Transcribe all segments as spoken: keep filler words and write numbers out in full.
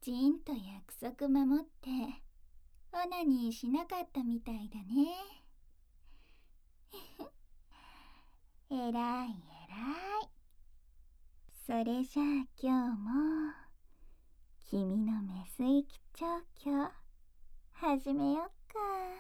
ちんと約束守ってオナニーしなかったみたいだね。えらいえらい。それじゃあ今日も君のメス行き調教始めよっか。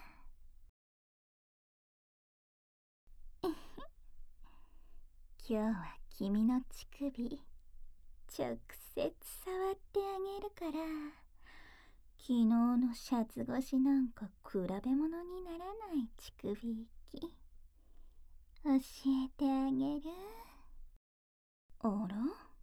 今日は君の乳首直接触ってあげるから、昨日のシャツ越しなんか比べ物にならない乳首行き教えてあげる。あら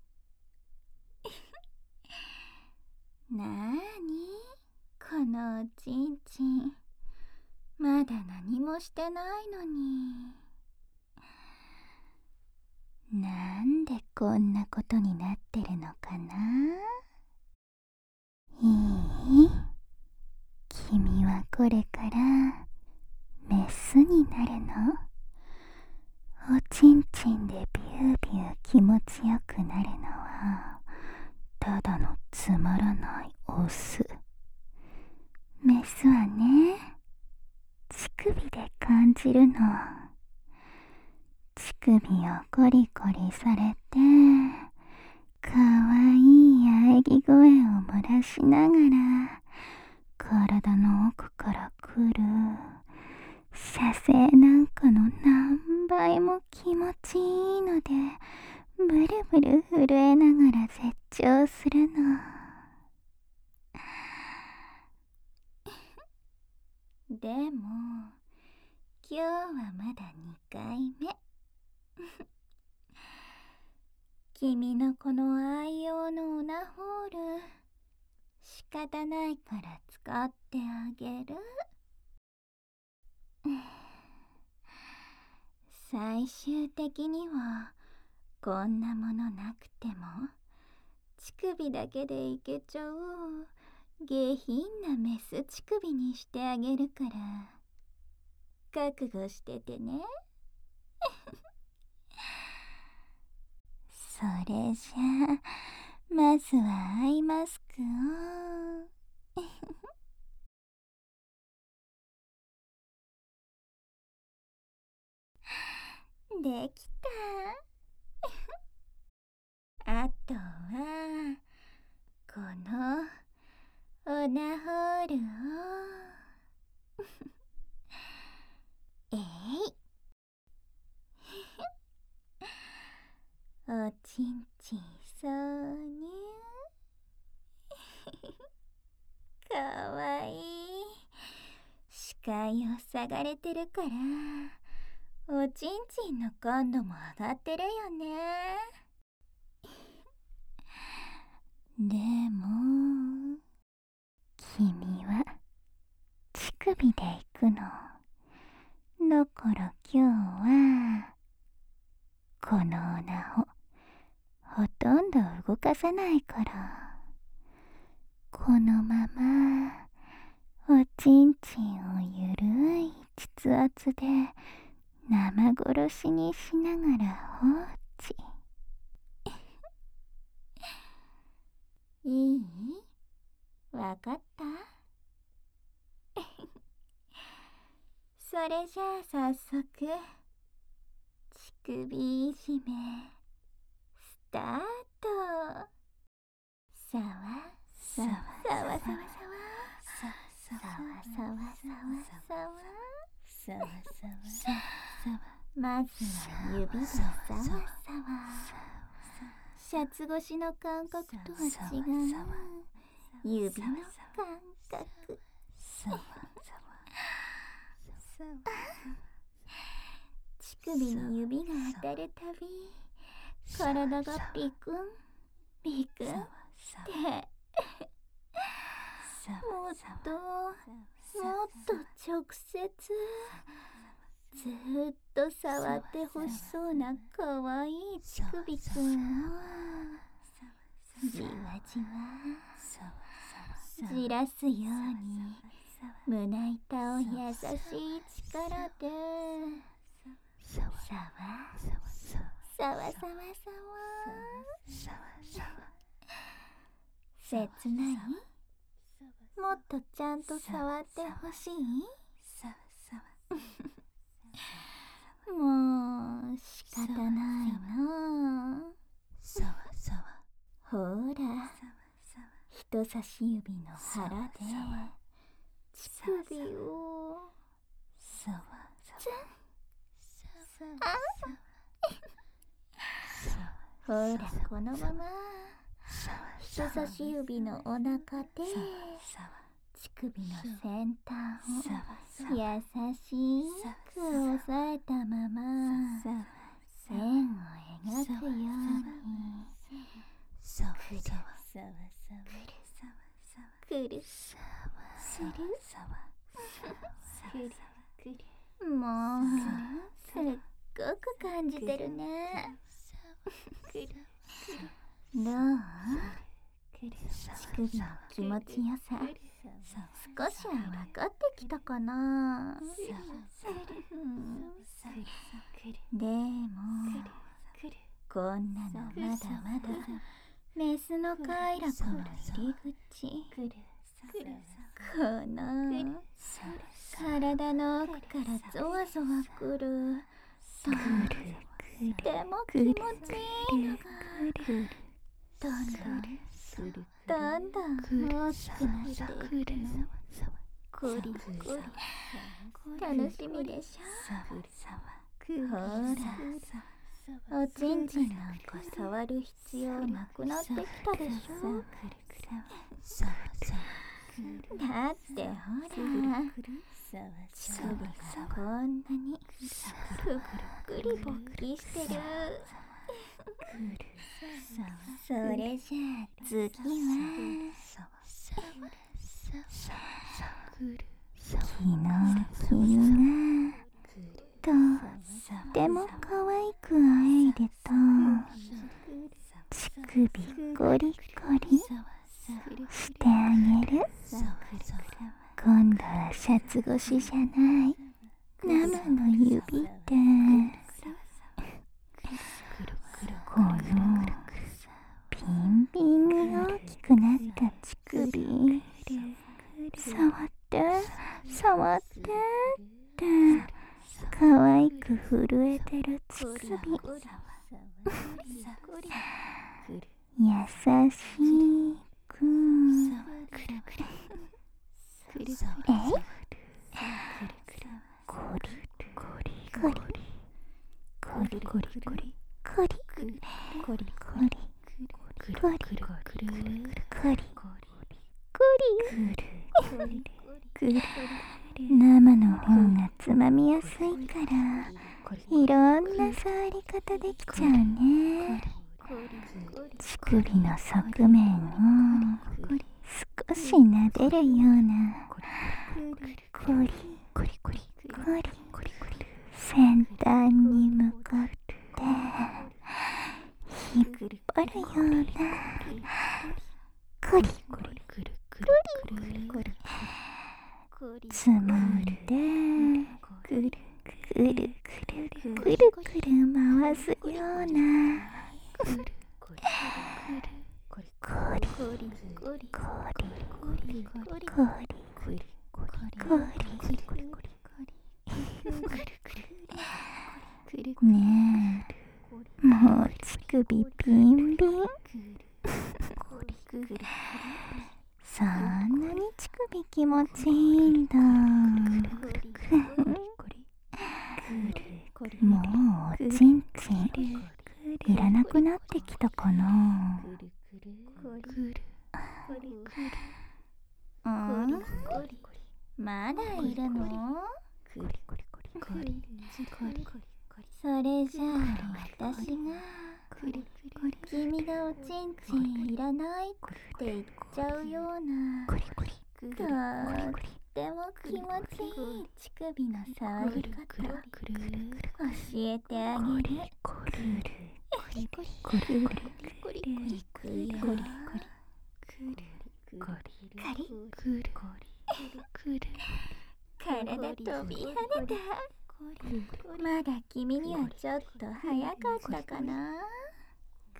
なーにこのおちんちん、まだ何もしてないのに。なんでこんなことになってるのかな。いい？君はこれからメスになるの。おちんちんでビュービュー気持ちよくなるのはただのつまらないオス。メスはね、乳首で感じるの。乳首をコリコリされて、かわいい喘ぎ声を漏らしながら体の奥から来る射精なんかの何倍も気持ちいいので、ブルブル震えながら絶頂するの。でも今日はまだにかいめ。君のこの愛用のオナホール仕方ないから使ってあげる。最終的にはこんなものなくても乳首だけでいけちゃう下品なメス乳首にしてあげるから覚悟しててね。それじゃあまずはアイマスクを。できた。あとはこのオナホールをえいおちんちんそうにゅかわいい。視界を塞がれてるからおちんちんの感度も上がってるよね。でも君は乳首で行くの。だから今日はこのオナホほとんど動かさないから、このままおちんちんをゆるい膣圧で生殺しにしながら放置。いい？わかった？それじゃあ早速乳首いじめスタート。さわさわさわさわさわさわさわさわさわさわさわ。まずは指でさわさわ。シャツ越しの感覚とは違う指の感覚。乳首に指が当たるたび体がピクンピクンってもっともっと直接ずーっと触ってほしそうなかわいい乳首くんをじわじわじらすように胸板を優しい力でさわさわさわさわさわ切ない？もっとちゃんと触ってほしい？もう仕方ないな。ほら、人差し指の腹で乳首をツン。ほら、このまま人差し指のお腹で乳首の先端を優しく押さえたまま円を描くようにくるくるくるくる。もうすっごく感じてるね。どう？乳首の気持ちよさ少しは分かってきたかな。でもこんなのまだまだメスの快楽の入り口。この体の奥からゾワゾワくるとっても気持ちいいのがどんどんどんどん大きくなっていくの。こりこり楽しみでしょ。ほら、おちんちんなんか触る必要なくなってきたでしょ。だってほら、乳首がこんなにぷっくり勃起してる。それじゃあ次は昨日君がとっても可愛くあえると乳首ゴリゴリしてあげる。今度はシャツ越しじゃない生の指でこのビンビンに大きくなった乳首触って触ってって可愛く震えてる乳首優しくえいコリコリコリコリコリコリコリコリコリコリコリコリコリ生の方がつまみやすいからいろんな触り方できちゃうね。乳首の側面を少し撫でるようなコリコリコリコリ先端に向かって引っ張るようなコリコリコリつまんでくるくるくるくるくる回すようなコリコリコリコリコリコリねえ、もう乳首ビンビン。そんなに乳首気持ちいいんだ。もうおちんちんいらなくなってきたかな。うん？まだいるの？それじゃあ私が君がおちんちんいらないって言っちゃうようなとっても気持ちいい乳首の触り方教えてあげる。体飛び跳ねた。まだ君にはちょっと早かったかな。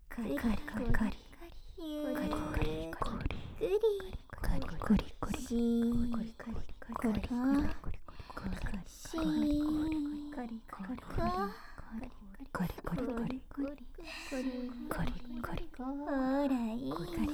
カリカリカリカリゆっくりゆっくりカリカリカリしーカリカリカリカリしーカリカリカリカリカリカリカリカリカリカリほらいいよ出して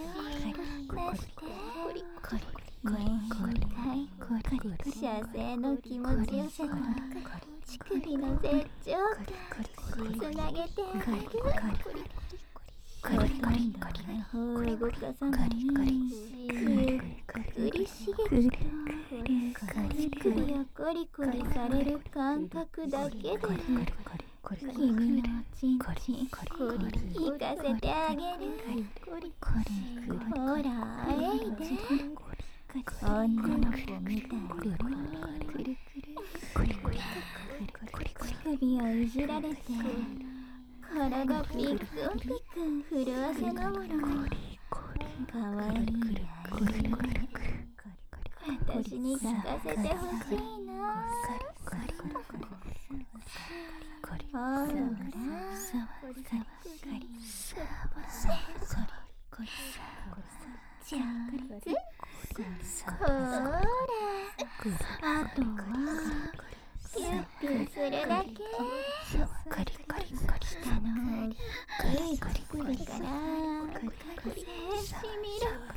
もう一回射精の気持ちよさと乳首の絶頂感つなげてあげるほとんど魔法を動かさないゆっくり刺激と乳首をコリコリされる感覚だけで君のチンチン引かせてあげるほらえいで女の子みたいにくるくる乳首をいじられて体ピックンピックン震わせながらかわいい私に聞かせてほしいなほらほらじゃあほらあとはピュッピュするだけカリカリカリ下の方がカリカリカリからしみろ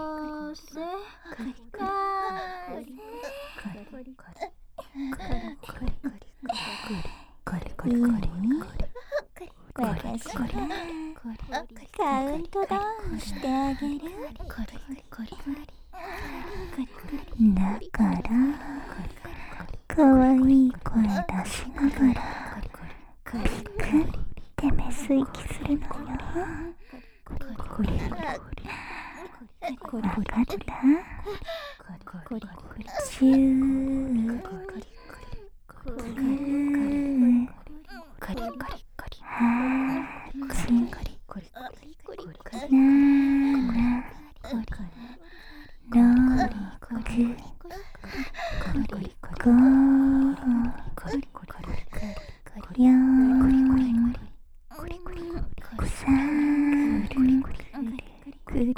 こせかいいね。私がカウントダウンしてあげる。だからかわいい声出しながらくってめす息するのよ。わかった？チュークーハチナーナロークゴーヨンサーくるくる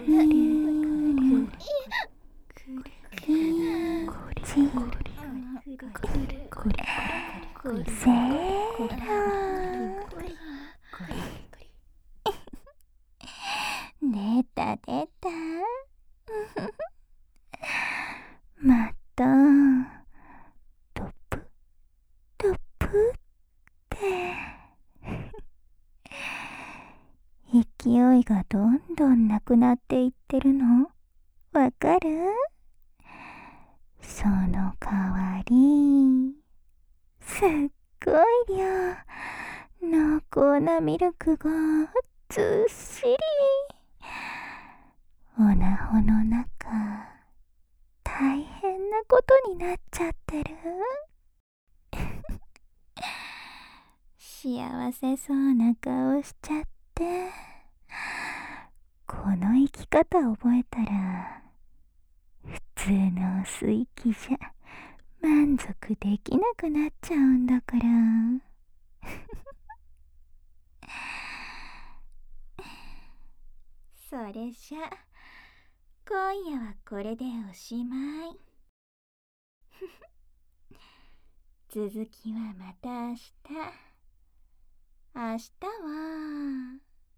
チセーラ出た出たまたトップトップって勢いがどんどんなくなっていってるのわかる？その代わりすっごい量濃厚なミルクがずっしりおなほの中大変なことになっちゃってる幸せそうな顔しちゃってこの生き方覚えたら普通の吸い気じゃ満足できなくなっちゃうんだからそれじゃ今夜はこれでおしまい続きはまた明日明日は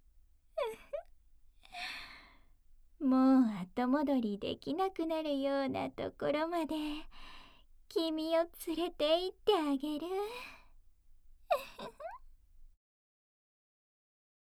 もう後戻りできなくなるようなところまで君を連れて行ってあげる